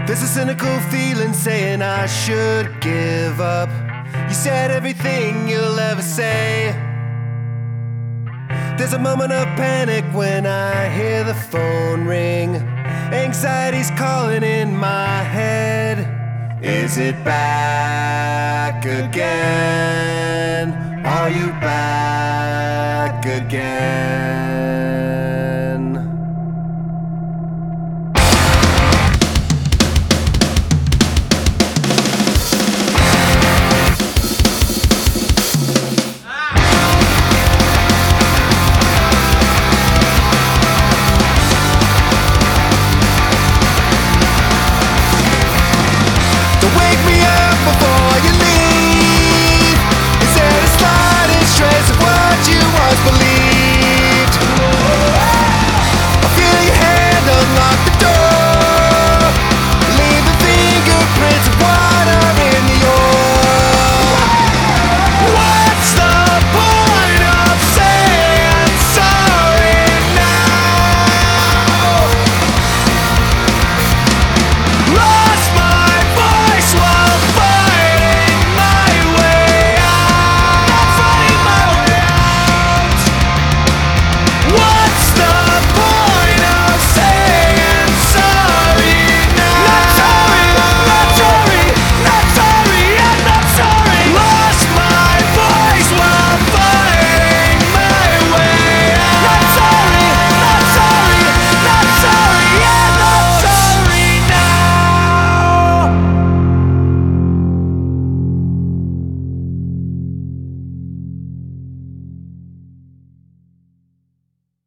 There's a cynical feeling saying I should give up. You said everything you'll ever say. There's a moment of panic when I hear the phone ring. Anxiety's calling in my head. Is it back again? Are you back again?